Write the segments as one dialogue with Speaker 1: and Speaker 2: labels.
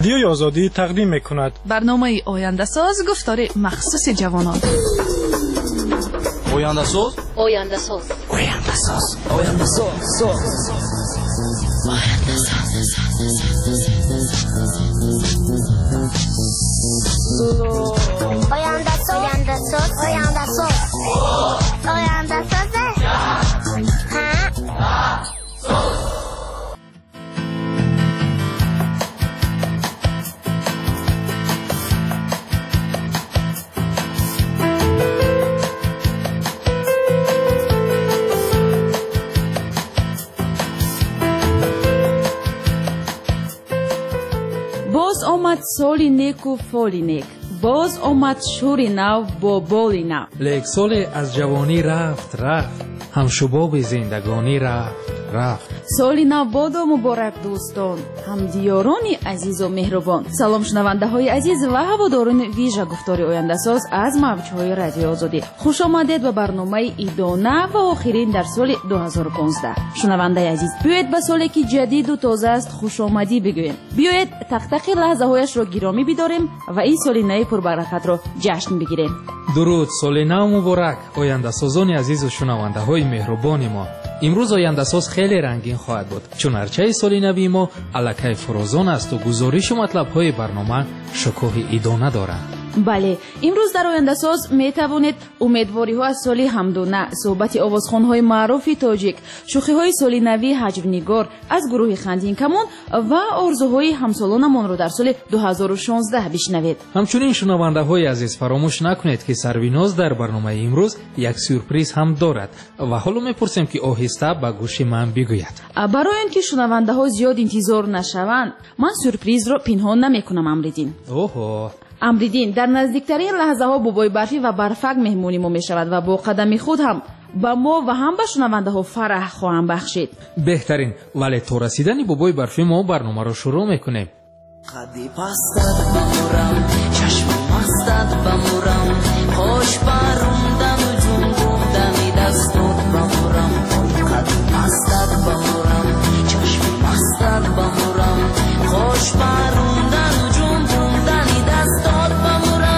Speaker 1: رادیوی آزادی تقدیم می‌کند.
Speaker 2: برنامه آینده ساز گفتار مخصوص جوانان.
Speaker 3: آینده ساز.
Speaker 4: آینده ساز.
Speaker 3: آینده ساز. آینده ساز.
Speaker 4: آینده ساز. آینده ساز. آینده ساز.
Speaker 5: باز آمد سالی نیک و فالی نیک، باز آمد شوری نو با بالی نو.
Speaker 6: لیک سال از جوانی رفت هم شباب زندگانی رفت.
Speaker 5: سالی نو بادا مبارک دوستان، هم دیارانی عزیز و مهربان. سلام شنونده های عزیز و هواداران ویژه گفتار آینده ساز از موج های رادیو آزادی. خوش آمدید به برنامه ایدانه و آخرین در سال 2015. شنونده عزیز، بیایید به سالی که جدید و تازه است خوش آمدی بگوییم. بیایید تک لحظه هایش را گرامی بداریم و این سال نو پربرکت را جشن بگیریم.
Speaker 6: درود، سال نو مبارک آینده سازان عزیز و شنونده های مهربان ما. امروز آینده ساز خیلی رنگین خواهد بود، چون هرچه سال نو ما الکی فروزان است و گزارش و مطلب های برنامه شکوه ایدانه دارند.
Speaker 5: بله، امروز در آینده ساز می توانید امیدواری ها از سال حمدونه، صحبت آوازخوان های معروف تاجیک، شوخی های سال نوی حجونگار از گروه خندین کمون و آرزوهای همسالانمان را در سال 2016 بشنوید.
Speaker 6: همچنین شنونده های عزیز فراموش نکنید که سرویناز در برنامه امروز یک سورپریز هم دارد و حالا میپرسیم که آهسته به گوش من بگوید.
Speaker 5: برای اینکه شنونده ها زیاد انتظار نشوند، من سورپریز را پنهان نمیکنم. امریدین در نزدیکترین لحظه ها بابای برفی و برفک مهمونی ما می شود و با قدم خود هم با ما و هم به شنونده ها فرح خواهم بخشید.
Speaker 6: بهترین، ولی تا رسیدن بابای برفی ما برنامه را شروع میکنیم.
Speaker 7: قدی پستت بمورم، چشم مستت بمورم، خوش باروندم و جون بودمی دستت بمورم. قدی پستت بمورم، چشم مستت بمورم، خوش باروندم و جون بودمی دستت بمورم.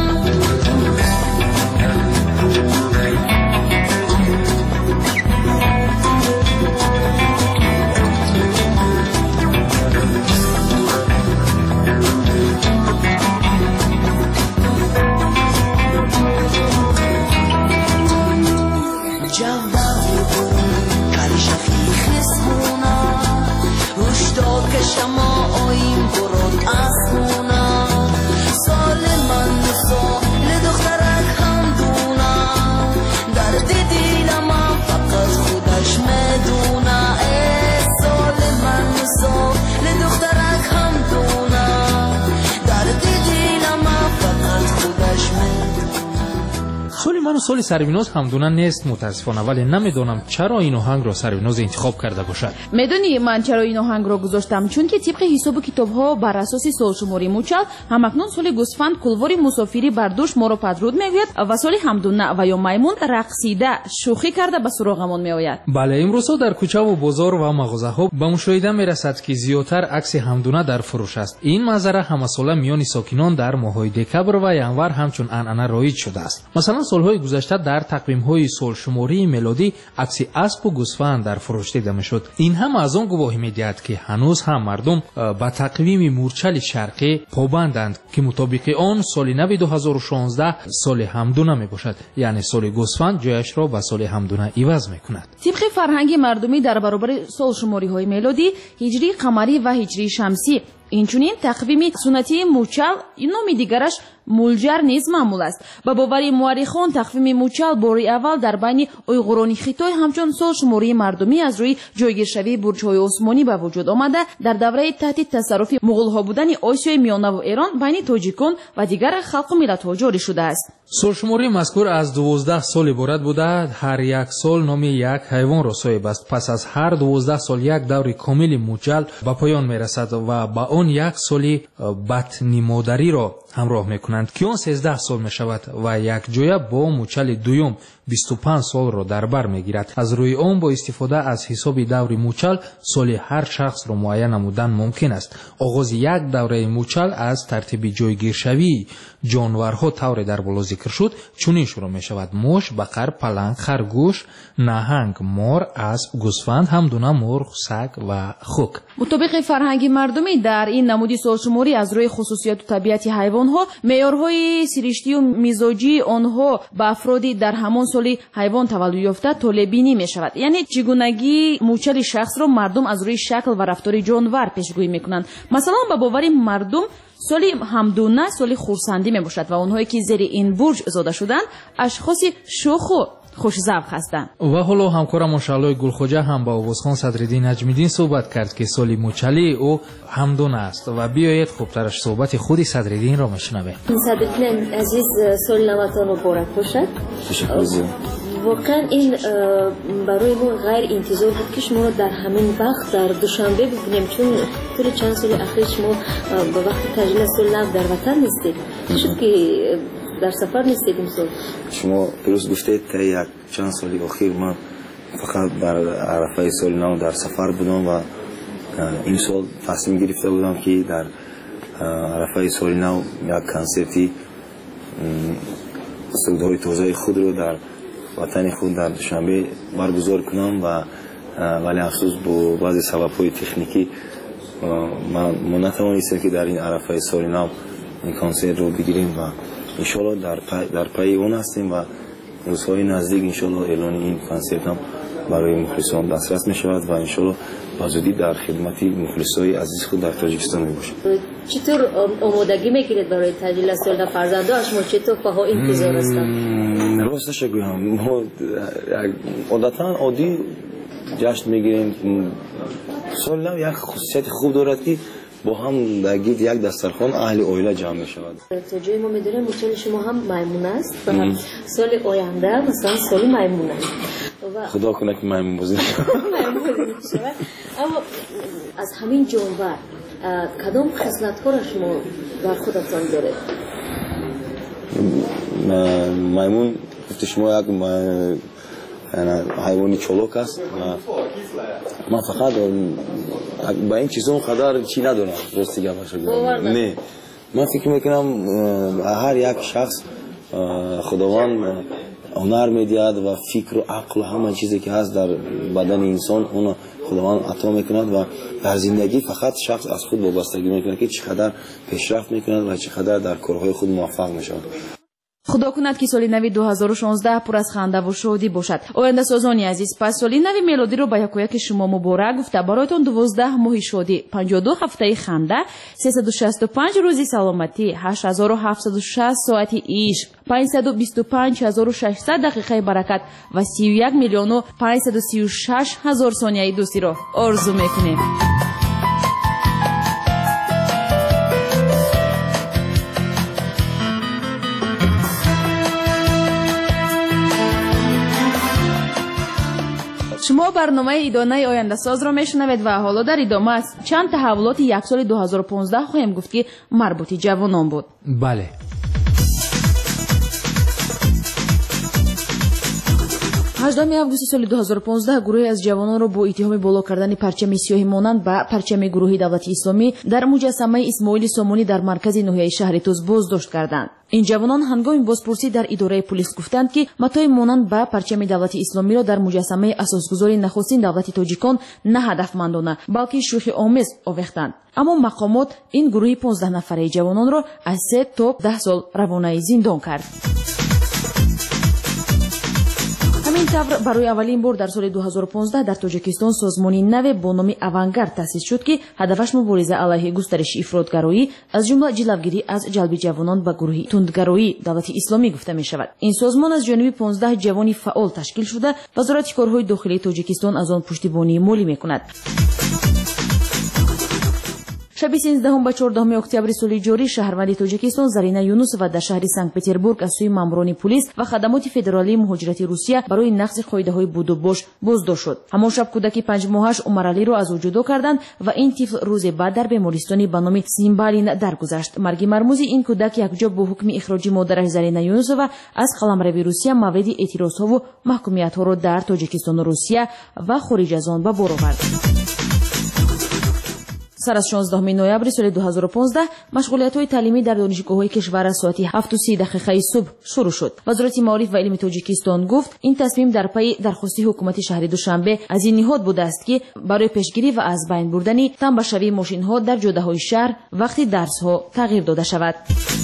Speaker 7: شما آیم برون آسمونا، سال من سال دخترک هم دونا، درد دیلم فقط خودش میدونه. سال من سال دخترک هم دونا، درد دیلم فقط خودش میدونه.
Speaker 6: سال من و سال سرویناز همدونن نیست متاسفانه، ولی نمیدونم چرا این آهنگ را سرویناز انتخاب کرده باشد.
Speaker 5: میدونی من چرا این آهنگ را گذاشتم؟ چون که طبق حساب کتاب ها بر اساس سالشماری موچل همکنون سال گوسفند کلوار مسافری بر دوش ما را پدرود میگوید و سال همدونه و یا میمون رقصیده شوخی کرده به سراغمان میآید.
Speaker 6: بله، امروزها در کوچه و بازار و مغازه ها به مشاهده میرسد که زیادتر عکس همدونه در فروش است. این منظره همه ساله میان ساکنان در ماه‌های دکبر و ینور همچون عنعنه رایج شده است. مثلا سالهای گذشته در تقویم‌های سالشماری میلادی عکس اسب و گوسفند در فروش دیده میشد. این هم از آن گواهی میدهد که هنوز هم مردم به تقویم مورچل شرقی پابندند که مطابق آن سال نو 2016 سال همدونه میباشد، یعنی سال گوسفند جایش را به سال همدونه عوض میکند.
Speaker 5: طبق فرهنگ مردمی در برابر سالشماری‌های میلادی، هجری قمری و هجری شمسی، اینچنین تقویم سنتی موچل نام دیگرش مولجر نیز معمول است. با باور مورخان تقویم موچل باری اول در بین اویغوران خیتای همچون سالشماری مردمی از روی جایگیرشوی برج‌های عثمانی به وجود آمده در دوره تحت تصرف مغول‌ها بودن آسیای میانه و ایران بین تاجیکان و دیگر خلق و ملت‌ها جاری شده است.
Speaker 6: سالشماری مذکور از 12 سال عبارت بوده. هر یک سال نام یک حیوان را صاحب است. پس از هر 12 سال یک دور کامل موچل به پایان میرسد و با آن یک سال بدنموداری را همراه میکنند که آن 13 سال می شود و یک جایه با موچل دوم 25 سال را در بر میگیرد. از روی آن با استفاده از حساب دور موچل سال هر شخص را معین نمودن ممکن است. آغاز یک دوره موچل از ترتیب جایگیرشوی جانورها طور در بالا ذکر شد چنین شروع می شود: موش، بقر، پلنگ، خرگوش، نهنگ، مار، اسب، گوسفند، همدونه مرغ، سگ و خوک.
Speaker 5: مطابق فرهنگ مردمی در این نمودی سالشماری از روی خصوصیات و طبیعت حیوانها، معیارهای سرشتی و مزاجی آنها به افرادی در همان سال حیوان تولد یافته طالع‌بینی می شود. یعنی چگونگی موچل شخص را مردم از روی شکل و رفتار جانور پیشگویی می کنند. مثلا به باور مردم سال همدونه سال خورسندی می باشد و آنهایی که زیر این برج زاده شدند اشخاص شوخ و خوش‌ذوق هستند.
Speaker 6: و حالا همکارم شعلای گلخوجه هم با آوازخوان صدرالدین نجمیدین صحبت کرد که سال موچلی او همدونه است و بیایید خوبترش صحبت خود صدرالدین را بشنویم.
Speaker 8: صدرالدین عزیز، سال نوتان مبارک باشد. واقعا این برای ما غیر انتظار بود که شما در همین وقت در دوشنبه ببینیم، چون طول چند سال اخیر شما به وقت تجلیل سال نو در وطن نیستید. شد که در سفر نیستید امسال.
Speaker 9: شما درست گفتید که یک چند سال اخیر من فقط در عرفه سال نو در سفر بودم و این سال تصمیم گرفته بودم که در عرفه سال نو یک کنسرتی صدای تازه خود رو در وطن خود در دوشنبه برگزار کنم و ولی افسوس با بعضی سبب‌های تکنیکی ما نتوانستیم که در این عرفه سال نو این کنسرت رو بگیریم و انشالله در پی اون هستیم و روزهای نزدیک انشالله اعلان این کنسرت هم برای مخلصان دسترس می شود و انشالله بازودی در خدمت مخلصای عزیز خود در تاجیکستان می باشیم.
Speaker 8: چطور آمادگی میگیرید برای تجلیل سال فرزندان شما؟ چطور پاها انتظار هستند؟
Speaker 9: راستش بگویم ما عادتا عادی جشن میگیریم. سال نو یک خصوصیت خوب دارد که با هم در گید یک دسترخوان اهل عائله جمع می شود.
Speaker 8: تا جای ما میدونیم موچل شما هم میمون است و سال آینده مثلا سال میمون است.
Speaker 9: خدا کنه که میمون بازی
Speaker 8: شود. اما از همین جانور کدام خصلت‌ها را شما در خودتان دارید؟
Speaker 9: میمون گفت شما یک حیوانی چولک است. من فقط با این چیزون قدر چی ندارم. راستی گپش رو نه، من فکر میکنم هر یک شخص خداوند هنر میدهد و فکر و عقل و همه چیزی که هست در بدن انسان اون خداوند عطا میکند و در زندگی فقط شخص از خود وابستگی میکنه که چقدر پیشرفت میکند و چقدر در کارهای خود موفق میشود.
Speaker 5: خدا کند که سال نو 2016 پر از خنده و شادی باشد. آینده سازانی عزیز، پس سال نو میلادی رو با یک شما مبارک گفته برایتون 12 ماه شادی، 52 هفته خنده، 365 روزی سلامتی، 8760 ساعتی عشق، 525600 دقیقه برکت و 31,536,000 ثانیه دوستی رو آرزو میکنیم. شما برنامه ایدانه آینده ساز را میشنوید و حالا در ادامه از چند تحولات یک سال 2015 خواهیم گفت که مربوط جوانان بود.
Speaker 6: بله.
Speaker 5: 18 آگوست سال 2015 گروهی از جوانان را با اتهام بالا کردن پرچم سیاهی مانند به پرچم گروه دولت اسلامی در مجسمه اسماعیل سامانی در مرکز ناحیه شهر توز بازداشت کردند. این جوانان هنگام بازپرسی در اداره پلیس گفتند که متاع مانند به پرچم دولت اسلامی را در مجسمه اساسگذار نخستین دولت تاجیکان نه هدفمندانه بلکه شوخی آمیز آویختند. اما مقامات این گروه 15 نفره جوانان را از 3 تا 10 سال روانه زندان کرد. همین طور برای اولین بار در سال 2015 در تاجیکستان سازمانی نو با نام اوانگارد تأسیس شد که هدفش مبارزه علیه گسترش افراطگرایی از جمله جلوگیری از جلب جوانان به گروه تندگرایی دولت اسلامی گفته می شود. این سازمان از جانب 15 جوانی فعال تشکیل شده وزارت کارهای داخلی تاجیکستان از آن پشتیبانی مالی می کند. شب 13 به 14 اکتبر سال جاری شهروند تاجیکستان زرینه یونس و در شهر سنت پتربورگ از سوی ماموران پلیس و خدمات فدرالی مهاجرت روسیه برای نقض قاعده‌های بود و باش بازداشت شد. همان شب کودک 5 ماهش عمر علی را از او جدا کردند و این طفل روز بعد در بیمارستانی به نام سیمبالین درگذشت. مرگ مرموز این کودک یکجا با حکم اخراج مادرش زرینه یونسова از قلمرو روسیه موعد اعتراضها و محکومیت‌ها را در تاجیکستان و روسیه و خارج از آن به بار آورد. سر از 16 نوامبر سال 2015 مشغولیت‌های تعلیمی در دانشگاه‌های کشور از ساعت 7:30 صبح شروع شد. وزارت معارف و علم تاجیکستان گفت این تصمیم در پی درخواست حکومت شهر دوشنبه از این نهاد بوده است که برای پیشگیری و از بین بردن تنبشوی ماشین‌ها در جاده‌های شهر وقتی درس‌ها تغییر داده شود.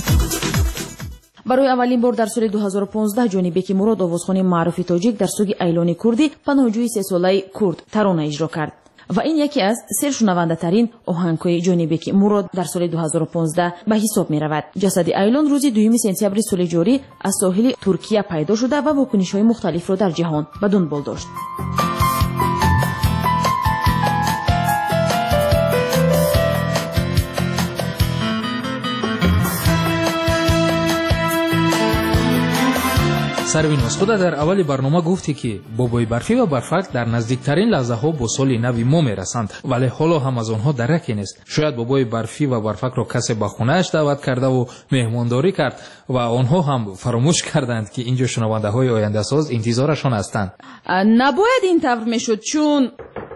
Speaker 5: برای اولین بار در سال 2015 جانی بکی مراد آوازخوان معروف تاجیک در سوگ ایلان کردی پناهجوی 3 ساله کرد ترانه اجرا کرد و این یکی از سرشنونده ترین آهنگ‌های جانی بکی مراد در سال 2015 به حساب می رود. جسد ایلان روز 2 سپتامبر سال جاری از ساحل ترکیه پیدا شده و واکنش‌های مختلف را در جهان به دنبال داشت.
Speaker 6: سروینوس خود در اول برنامه گفتی که بابای برفی و برفک در نزدیکترین لحظه ها با سال نو ما میرسند، ولی حالا هم از آنها درکی نیست. شاید بابای برفی و برفک را کسی به خونه‌اش دعوت کرده و مهمانداری کرد و آنها هم فراموش کردند که اینجا شنونده های آینده ساز انتظارشان هستند.
Speaker 5: نباید این طور میشد چون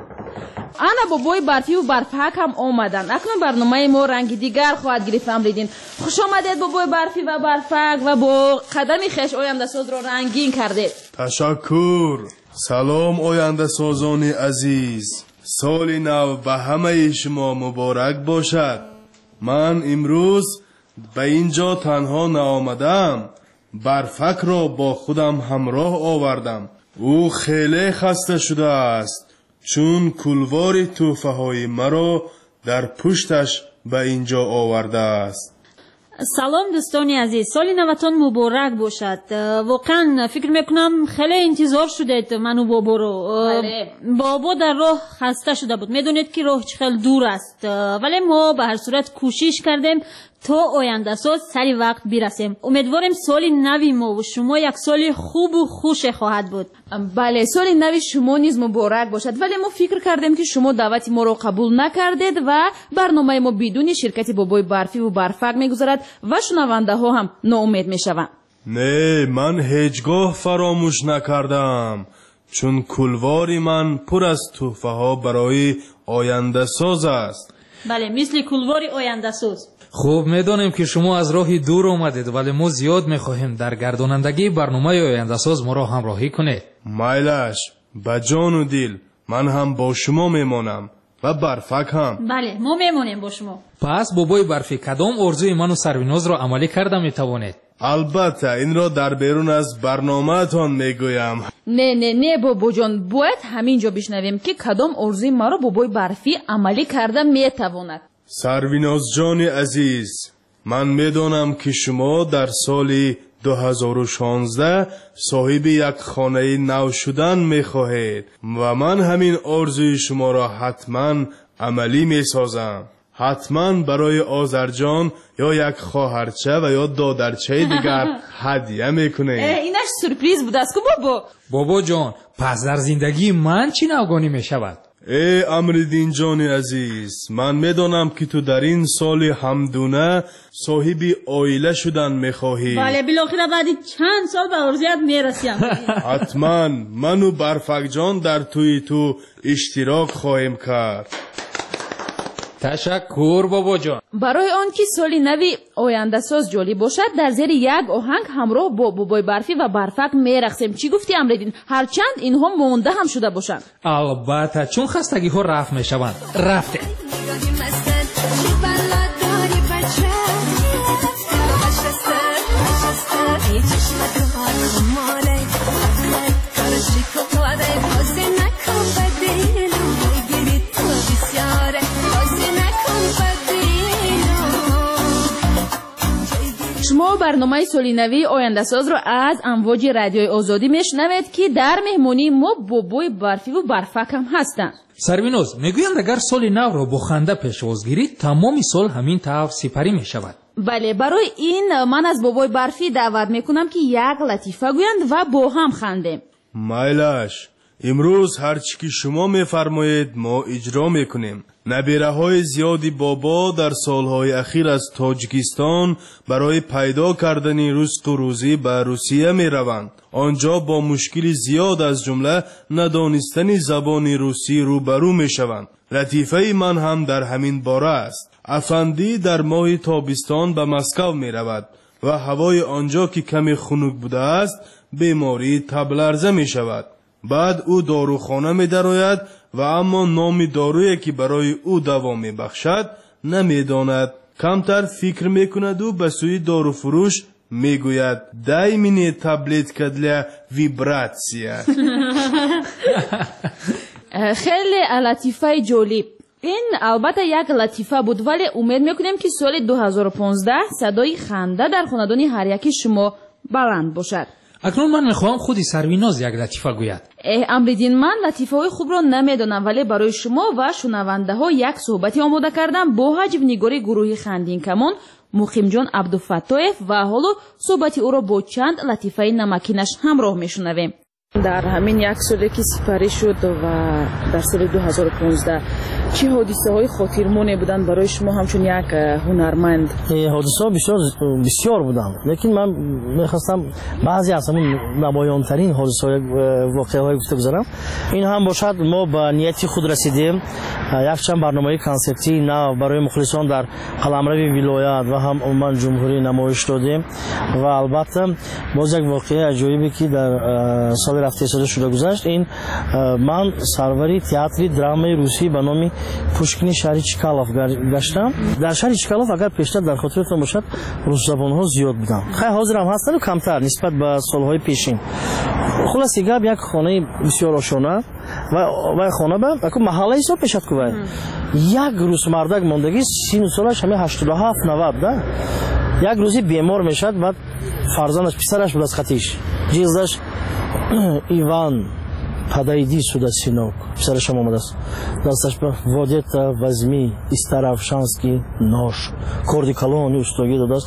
Speaker 5: انا بابای برفی و برفک هم آمدند. اکنون برنامه ما رنگ دیگر خواهد گرفت. امریدین خوش آمدید بابای برفی و برفک و با قدم خویش آینده ساز را رنگین کردید.
Speaker 10: تشکر. سلام آینده سازان عزیز، سال نو به همه شما مبارک باشد. من امروز به اینجا تنها نآمدم، برفک را با خودم همراه آوردم. او خیلی خسته شده است چون کلوار توفه های مرا در پشتش به اینجا آورده است.
Speaker 11: سلام دوستان عزیز، سال نوتان مبارک باشد. واقعا فکر میکنم خیلی انتظار شدید منو بابا رو. بابا در راه خسته شده بود، میدونید که راه خیلی دور است، ولی ما به هر صورت کوشش کردیم تا آینده سال سری وقت برسیم. امیدواریم سال نوی ما و شما یک سال خوب و خوش خواهد بود.
Speaker 5: بله، سال نوی شما نیز مبارک باشد، ولی ما فکر کردیم که شما دعوت ما را قبول نکردید و برنامه ما بدون شرکت بابای برفی و برفک میگذرد و شنونده ها هم ناامید میشوند.
Speaker 10: نه، من هیچگاه فراموش نکردم، چون کلواری من پر از تحفه ها برای آینده ساز است.
Speaker 11: بله، مثل کلواری آینده ساز.
Speaker 6: خوب میدانیم که شما از راهی دور آمدید، ولی ما زیاد میخواهیم در گردانندگی برنامه آینده ساز ما را همراهی کنید.
Speaker 10: مایلش به جان و دل، من هم با شما میمانم و برفک هم.
Speaker 11: بله، ما میمانیم با شما.
Speaker 6: پس بابای برفی کدام ارزوی من و سرویناز را عملی کرده میتوانید؟
Speaker 10: البته این را در بیرون از برنامه تان میگویم.
Speaker 5: نه بابا جان، باید همینجا بشنویم که کدام ارزوی ما را بابای برفی عملی کرده میتواند.
Speaker 10: سرویناز جان عزیز، من میدانم که شما در سال 2016 صاحب یک خانه نو شدن میخواهید و من همین آرزوی شما را حتما عملی میسازم. حتما برای آذرجان یا یک خواهرچه و یا دادرچه دیگر هدیه میکنید.
Speaker 5: اینش سورپریز بود است که
Speaker 6: بابا جان، پس در زندگی من چی نوگانی میشود؟
Speaker 10: ای امردین جان عزیز، من میدانم که تو در این سال همدونه صاحب عائله شدن میخواهی.
Speaker 11: بله، بالاخره بعد چند سال به آرزویت میرسیم.
Speaker 10: حتما من و برفک جان در توی تو اشتراک خواهیم کرد.
Speaker 6: تشکر بابا جان.
Speaker 5: برای آنکه سال نوی آینده ساز جالب باشد، در زیر یک آهنگ همراه با بابای برفی و برفک میرقصیم. چی گفتی امریدین؟ هرچند اینها مونده هم شده باشند.
Speaker 6: البته چون خستگی ها رفت میشوند. رفته.
Speaker 5: شما برنامه سال نوی آینده ساز را از امواج رادیوی آزادی میشنوید که در مهمانی ما بابای برفی و برفک هم هستند.
Speaker 6: سروینوز میگویند اگر سال نو را با خنده پیشواز گیرید تمام سال همین طور سپری می شود.
Speaker 5: بله، برای این من از بابای برفی دعوت میکنم که یک لطیفه گویند و با هم خندیم.
Speaker 10: مایلش امروز هرچی که شما میفرمایید ما اجرا میکنیم. نبیره های زیادی بابا در سالهای اخیر از تاجیکستان برای پیدا کردن رزق و روزی به روسیه می روند. آنجا با مشکل زیاد از جمله ندانستن زبان روسی روبرو می شوند. لطیفه من هم در همین باره است. افندی در ماه تابستان به مسکو می رود و هوای آنجا که کمی خنک بوده است بیماری تب لرزه می شود. بعد او داروخانه می درآید و اما نام دارویی که برای او دوا می بخشد نمی داند. کمتر فکر می کند و به سوی داروفروش می گوید دای منی تابلتکا для ویبراتسیا.
Speaker 5: خیلی لطیفه جالب. این البته یک لطیفه بود ولی امید میکنیم که سال 2015 صدای خنده در خاندان هر یکی شما بلند باشد.
Speaker 6: اکنون من میخواهم خودی سرویناز یک لطیفه گوید.
Speaker 5: امریدین، من لطیفه های خوب را نمیدانم ولی برای شما و شنونده ها یک صحبتی آماده کردم با حجب نگاری گروه خندین کمان مقیم جان عبدالفتاح و حالا صحبتی او را با چند لطیفه نمکینش همراه میشنویم. در همین یک سالی که سپری شد و در سال 2015 چه حادثه های خاطرمانی بودن برای شما همچون یک هنرمند؟
Speaker 12: حادثه ها بسیار بودن، لیکن من میخواستم بعضی از همون نمایان ترین حادثه های واقعه های گفته بذارم. این هم باشد ما به نیتی خود رسیدیم، یک چند برنامه کنسرتی نو برای مخلصان در قلمرو ولایت و هم عمان جمهوری نمایش دادیم و البته باز یک واقعه عجیبی که در سال رفته سال شده گذشت. این من سروری تئاتر درامای روسی به نام پوشکین شهر چکالوف گشتم. در شهر چکالوف اگر پیشتر در خاطرتون باشد روس زبان ها زیاد بودن، خیلی حاضر هم هستن و کمتر نسبت به سالهای پیشین. خلاص گپ یک خانه بسیار آشنا و خانه به یک محله حساب پیشد کوه. یک روز مردک ماندگی سین سالش همه 87 90 ده. یک روزی بیمار میشد، بعد فرزندش پسرش بود از خطیش جیزش ایوان پدایدی سودا سینوک پسرش هم آمده است. دستش به ودیتا возьми старовшанский нож корди колонию стоги дадас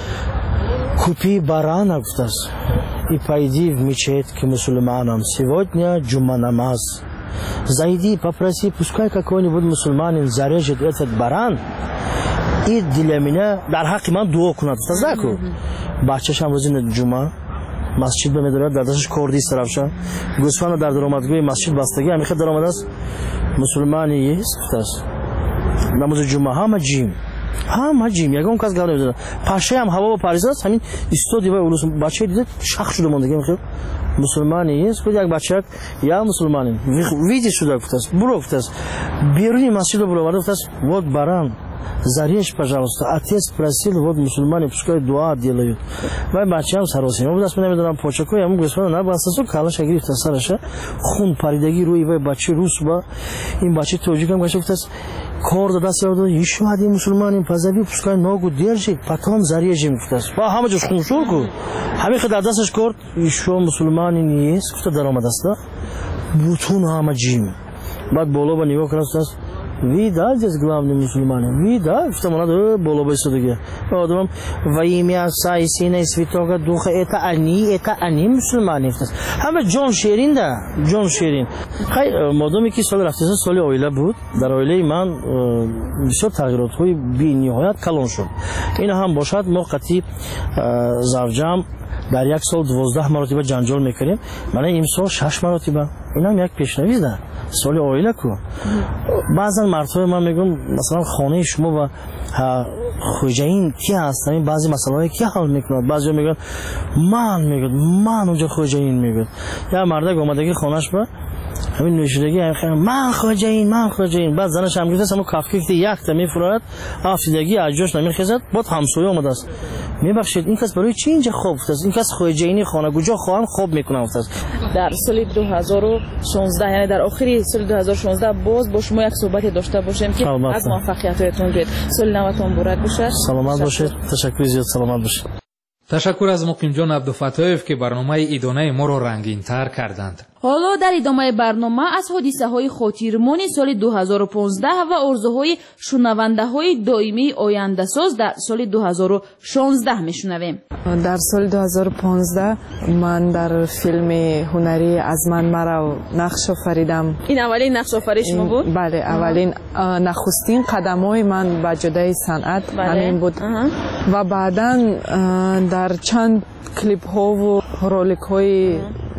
Speaker 12: купи барана гуфт аст и пойди в мечеть к мусульманам сегодня джума намаз зайди попроси пускай какой-нибудь мусульманин зарежет этот баран и для меня дар ҳаққи ман дуо кунад. тазаку бачаш ҳам рӯзи ҷума مسجد به مدارد در دستش کردی استرافشان گوسفند در درآمدگاه مسجد بستگی همیشه درآمد است مسلمانی است نماز جمعه همه جیم یگان کس گاو نمیزنه پاشه هم هوا و پاریس است همین استودی و اولوس بچه دیده شخ شده مونده میگه مسلمانی است یک بچه یا مسلمانی ویدی شده گفته است برو گفته است بیرونی مسجد رو برو گفته است вот баран зарежь, пожалуйста. Отец просил, вот мусульмане пускай дуа делают. Вай бачам сароси. Мы будем набедрам почаку, я могу сказать, на басасу калаш агриф тасараша. Хун паридаги руи вай бачи русба. Им бачи тоджикам гашуктас. کار داده است یشو هدی مسلمانیم پزوی پسکای ناگو درجی پاتون زریجیم گفتاست با همه جوش خونشور کو همین خدای دستش کرد یشو مسلمانی نیست گفته در آمده است بوتون همه جیم بعد بالا با نگاه کنست است ویدا здесь главный мусульманин вида что надо было бы сюда потом во имя Отца и Сына и Святого Духа это они мусульмане همه جون شیرین ده جون شیرین خیلی مادامی که سال رفته سال اویله بود در اویله من بسیار تغییرات های بی نهایت کلان شد این هم باشد ما قطعی زوجم در یک سال 12 مرتبه جنجال میکنیم من این سال 6 مرتبه این هم یک پیشنهاد ده سال اویله کو بعضا مرتبه من میگم مثلا خانه شما و خوجین کی هست این بعضی مسائل کی حل میکنه بعضی میگن من اونجا خوجین میگم یا مرد اومدگی خانهش با همین نوشیدگی من خوجین بعد زنش هم گفت همون کافی یک تا میفراد افسردگی از جاش نمیخیزد بعد همسایه اومده است میبخشید این کس برای چی اینجا خوب است این کس خوجینی خانه کجا خواهم خوب میکنه است
Speaker 5: در سال 2016 یعنی در آخر سال 2016 باز با شما یک صحبت داشته باشیم که از موفقیتاتون گوید سال نوتون مبارک باشه
Speaker 12: سلامت باشید تشکر زیاد سلامت باشید
Speaker 6: تشکر از مقیم جان عبدالفتاح که برنامه ایدانه ما را رنگین تر کردند.
Speaker 5: حالا در ادامه برنامه از حادثه های خاطرمانی سال 2015 و آرزوهای شنونده های دائمی آینده ساز در سال 2016 میشنویم.
Speaker 13: در سال 2015 من در فیلم هنری از من مرا نقش آفریدم.
Speaker 5: این اولین نقش آفرینش شما بود؟
Speaker 13: بله، اولین نخستین قدم‌های من به جدای صنعت همین بود. و بعداً در چند کلیپ ها و رولک های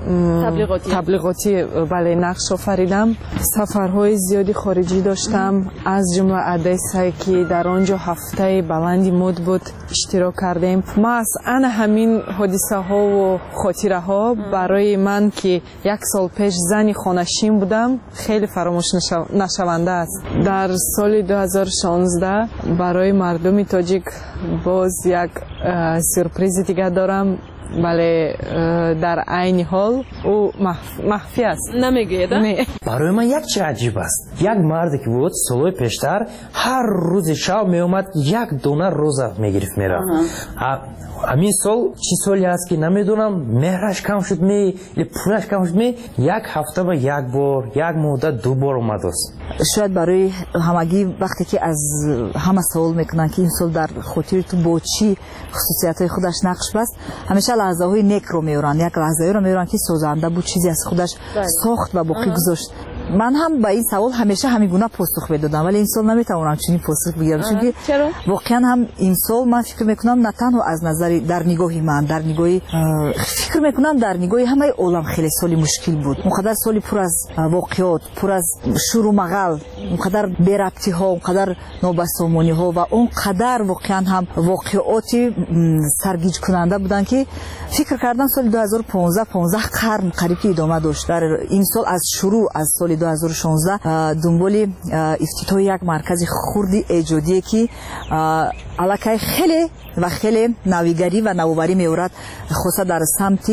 Speaker 13: تبلیغاتی بله نقش آفریدم. سفرهای زیادی خارجی داشتم، از جمله ادیسا که در آنجا هفته بلندی مد بود اشتراک کردیم. ما از همین حادثه ها و خاطره ها برای من که 1 سال پیش زنی خانشین بودم خیلی فراموش نشونده است. در سال 2016 برای مردم تاجیک باز یک سورپرایز دیگه دارم. بله، در عین حال او مخفی است.
Speaker 5: نمیگید؟
Speaker 13: نه.
Speaker 3: برای من یک چیز عجیب است. یک مردی که بود سالهای پیشتر هر روز شب می اومد 1 دونه روزه میگرفت میرفت. همین سال چی سالی است که نمیدونم مهرش کم شد پولش کم شد یک هفته با 1 بار 1 مدت 2 بار اومد است.
Speaker 14: شاید برای همگی وقتی که از همه سوال میکنن که این سال در خاطر تو با چی خصوصیت خودش نقش بست، همیشه لحظه های نیک رو میورن. یک لحظه رو میورن که سازنده بود چیزی از خودش ساخت و باقی گذاشت. من هم با این سوال همیشه همین گونه پاسخ میدادم، ولی این سال نمیتونم چنین پاسخ بگیرم، چون که واقعا هم این سال من فکر میکنم نه تنها از نظر در نگاهی من، در نگاهی فکر میکنم در نگاهی همه عالم خیلی سالی مشکل بود. اونقدر سالی پر از واقعیات، پر از شور و مغل، اونقدر بی ربطی ها، اونقدر نابسامانی ها و اونقدر واقعا هم واقعیاتی سرگیج کننده بودن که فکر کردم سال 2015 قرن قریب ادامه داشت. در این سال از شروع از سال 2016 دنبال افتتاح یک مرکز خردی ایجادی که علاقه خیلی نویگری و نوآوری می‌آورد، خاصه در سمت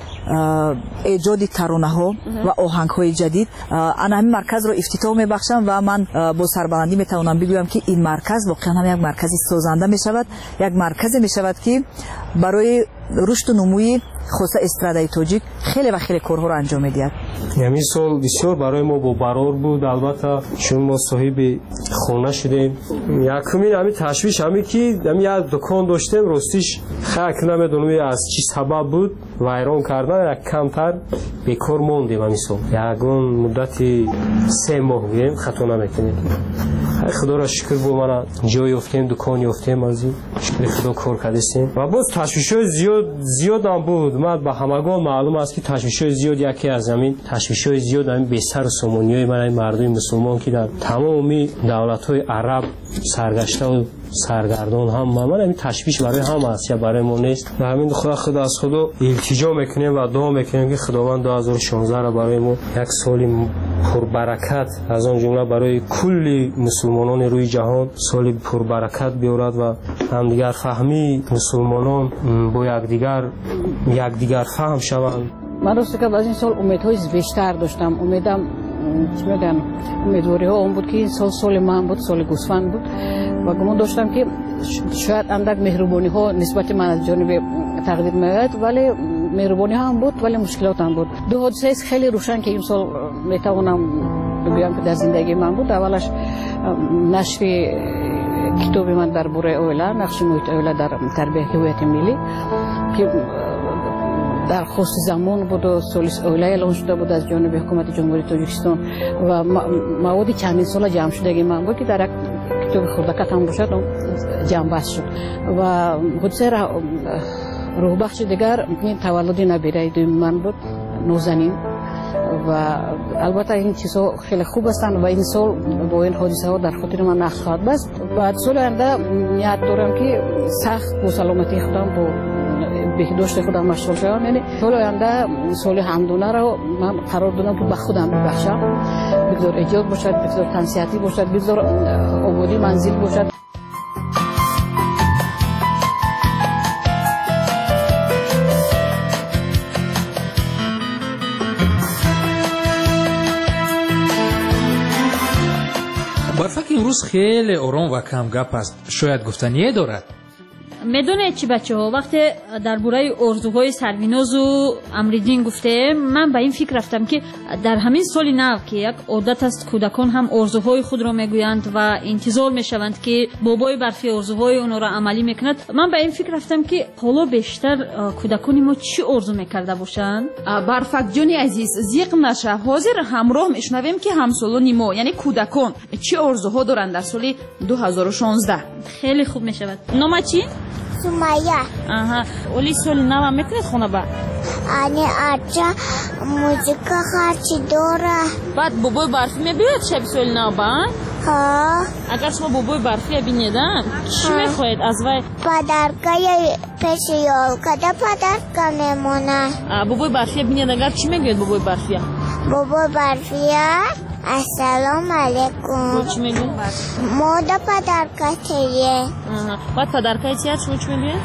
Speaker 14: ایجاد ترانه ها و آهنگ های جدید. انا همین مرکز رو افتتاح میبخشم و من با سربلندی میتونم بگویم که این مرکز واقعا هم یک مرکز سازنده میشود، یک مرکز میشود که برای رشد و نموی خاصه استرادای تاجیک خیلی کارها رو انجام میدهد.
Speaker 15: همین سال بسیار برای ما با برار بود، البته چون ما صاحب خانه شدیم. یکمین همین تشویش همین که همین یک دکان داشتیم، راستیش خیلی نمیدونم از چی سبب بود ویران کردن، یک کمتر بیکار موندیم. همین سال یکون مدتی 3 ماه بودیم، خطا نمیکنیم. خدا را شکر بود من جای یافتیم، دکان یافتیم، از این شکر خدا کار کردیم. و باز تشویش‌های زیاد هم بود. من به همگان معلوم است که تشویش‌های زیاد یکی از همین تشویش‌های زیاد همین به سر سامانیای من مردم مسلمان که در تمامی دولت‌های عرب سرگشته و سرگردان هم من همین تشویش برای هم است یا برای ما نیست. و همین خدا از خدا التجا میکنیم و دعا میکنیم که خداوند 2016 را برای ما یک سال پربرکت، از آن جمله برای کل مسلمانان روی جهان سال پربرکت بیاورد و همدیگر فهمی مسلمانان با یکدیگر فهم شوند.
Speaker 16: من راست که از این سال امیدهای بیشتر داشتم. امیدم چی میگن، امیدواری ها اون بود که این سال من بود، سال گوسفند بود و گمان داشتم که شاید اندک مهربانی ها نسبت من از جانب تقدیر میاد، ولی مهربانی ها هم بود ولی مشکلات هم بود. 2 حادثه است خیلی روشن که این سال میتوانم بگم که در زندگی من بود. اولش نشر کتاب من درباره اویلا، نقش محیط اویلا در تربیت هویت ملی که در خصوص زمان بود و سولیس اویلا اعلان شده بود از جانب حکومت جمهوری تاجیکستان و مواد چندین سال جمع شدگی من بود که در یک کتاب خردکت هم باشد جمع بست شد. و حادثه روح بخش دیگر تولد نبیره دوم من بود، نازنین. و البته این چیزها خیلی خوب هستند و این سال با این حادثه ها در خاطر من نقش خواهد بست. بعد سال آینده نیت دارم که سخت با سلامتی خودم با بهداشت خودم مشغول شوم. یعنی سال آینده سال همدونه را من قرار دادم که به خودم ببخشم، بگذار ایجاد باشد، بگذار تنسیحاتی باشد، بگذار آبادی منزل باشد.
Speaker 6: برفک امروز خیلی آرام و کم گپ است، شاید گفتنیه دارد.
Speaker 11: میدونید چی بچه ها، وقتی در باره آرزوهای سرویناز و امریدین گفته، من به این فکر رفتم که در همین سال نو که یک عادت است کودکان هم آرزوهای خود را میگویند و انتظار میشوند که بابای برفی آرزوهای اونا را عملی میکند، من به این فکر رفتم که حالا بیشتر کودکان ما چی آرزو میکرده باشند.
Speaker 2: برفک جانی عزیز زیق نشه، حاضر همراه میشنویم که همسالان ما یعنی کودکان چی آرزوها دارند در سال 2016.
Speaker 11: خیلی خوب میشود. نام چی؟
Speaker 4: سمیه.
Speaker 11: اولی سال نو هم میکنید خونه با؟
Speaker 4: آنی آجا موزیکا خرچی داره.
Speaker 11: بعد بابای برفی میبید شب سال نو با؟
Speaker 4: ها.
Speaker 11: اگر شما بابای برفی بینیدن چی میخواید از وی؟
Speaker 4: پدرکای پیش یالکده پدرکا میمونه.
Speaker 11: بابای برفی بینید اگر چی میگوید بابای برفی؟
Speaker 4: بابای برفی السلام علیکم.
Speaker 11: چی میگوید؟
Speaker 4: مودا پدرکا تیه.
Speaker 11: بعد پدرکای تیه چی میگوید؟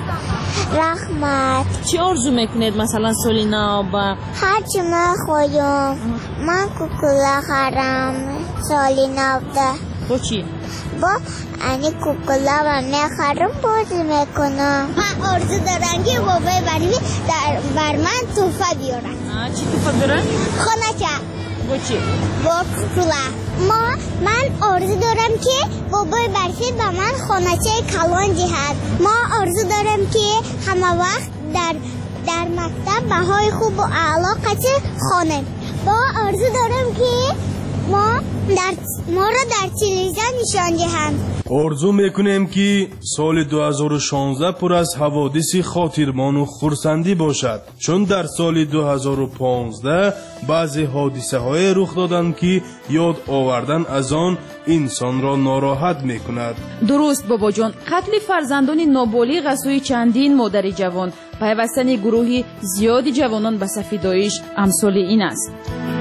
Speaker 4: رحمت.
Speaker 11: چی آرزو میکنید مثلا سال نو با؟
Speaker 4: هرچی میخوایم. من کوکولا خرم سال نو ده.
Speaker 11: با چی؟
Speaker 4: با انی کوکولا و میخرم بازی میکنم. من آرزو دارم که بابای برفی بر من توفه بیارن.
Speaker 11: چی توفه بیارن؟
Speaker 4: خونه چه؟
Speaker 11: با چی؟
Speaker 4: با کوکولا. من آرزو دارم که بابای برفی به من خانچه کلان جهد. ما آرزو دارم که همه وقت در مکتب بهای خوب و علاقه خانه. با آرزو دارم که ما را در تلویزیون نشان دهند.
Speaker 10: آرزو میکنیم که سال 2016 پر از حوادث خاطرمان و خرسندی باشد، چون در سال 2015 بعضی حادثه های رخ دادند که یاد آوردن از آن انسان را ناراحت میکند.
Speaker 2: درست بابا جان، قتل فرزندان نابالغ از سوی چندین مادر جوان، پیوستن گروهی زیادی جوانان به صف داعش امثال این است.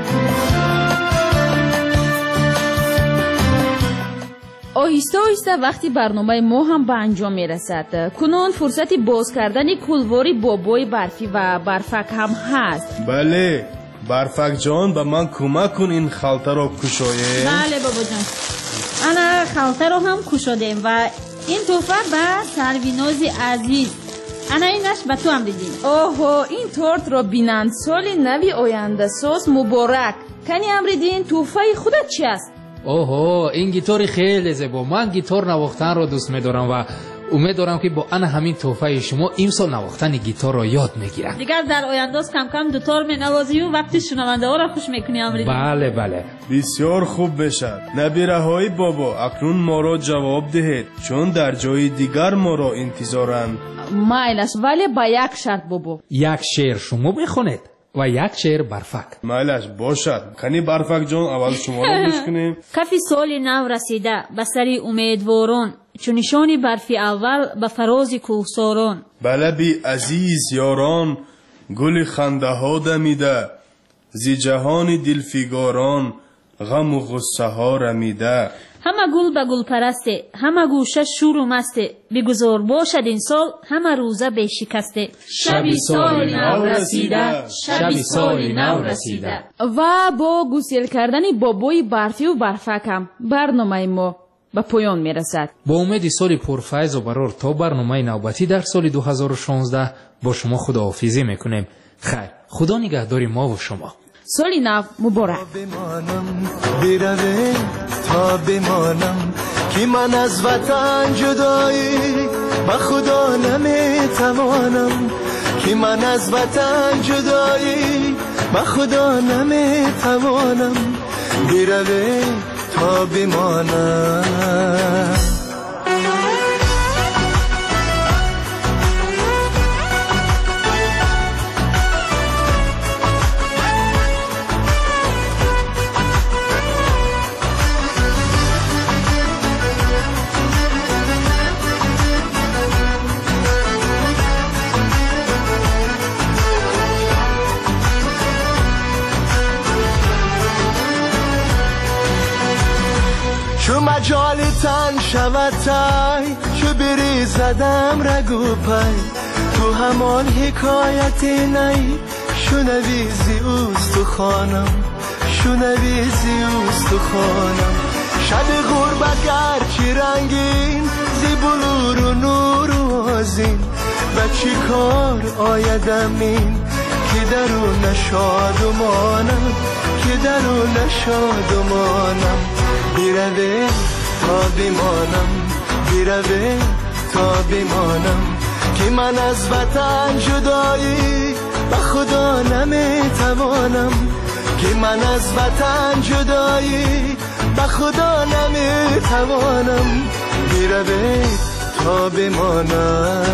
Speaker 2: آهسته آهسته وقتی برنامه ما هم به انجام میرسد، کنون فرصت باز کردن کلواری بابای برفی و برفک هم هست.
Speaker 10: بله برفک جان، به من کمک کن این خلطه را کشاییم.
Speaker 11: بله بابا جان، انا خلطه را هم کشادیم و این تحفه به سرویناز عزیز، انا اینش به تو هم دیدیم.
Speaker 2: اوه این تورت را بینند سال نوی آینده ساز مبارک. کنی امریدین تحفه خودت چی است؟
Speaker 6: اوه این گیتار خیلی زیبا، من گیتار نواختن رو دوست می‌دارم و امید دارم که با ان همین تحفه شما امسال نواختن گیتار رو یاد میگیرم.
Speaker 11: دیگر در آینده کم کم دوتار مینوازی و وقتی شنونده ها را خوش میکنی امریدین.
Speaker 6: بله بله
Speaker 10: بسیار خوب بشد. نبیره های بابا اکنون ما را جواب دهید، چون در جای دیگر ما را انتظارند.
Speaker 2: مایلش ولی با یک شرط بابا.
Speaker 6: یک شعر شما بخونید و یک شعر برفک.
Speaker 10: مایلش باشد. کنی برفک جان اول شما رو گوش کنیم.
Speaker 11: کفی سال نو رسیده به سری امیدواران، چون نشانی برفی اول به فراز کوهساران.
Speaker 10: بله بی عزیز یاران، گل خنده ها دمیده، زی جهان دلفگاران غم و غصه ها رمیده.
Speaker 11: همه گل به گل پرسته، همه گوشه شور و مسته، بگذار باشد این سال همه روزه به شکسته.
Speaker 6: شبی سال نو رسیده، شبی سال نو رسیده.
Speaker 2: و با گسیل کردن بابای برفی و برفک هم برنامه ما به پایان میرسد.
Speaker 6: با امید سال پرفیض و برار تا برنامه نوبتی در سال 2016 با شما خداحافظی میکنیم. خیر، خدا نگهدار ما و شما.
Speaker 2: سال نو مبارک.
Speaker 17: بروه تا بمانم که من از وطن جدایی با خدا نمیتوانم، که من از وطن جدایی با خدا نمیتوانم. بروه تا بمانم. چو مجال تن شود تای، چو بری زدم رگو پای، تو همان حکایت نی، شنویزی اوست تو خانم، شنویزی اوست تو خانم. شب غربت گرچی رنگین، زی بلور و نور و این و چی کار آیدم این که درون شادمانم که درون شادمانم بیروه تا بمانم بیروه تا بمانم که من از وطن جدایی به خدا نمیتوانم که من از وطن جدایی به خدا نمیتوانم بیروه تا بمانم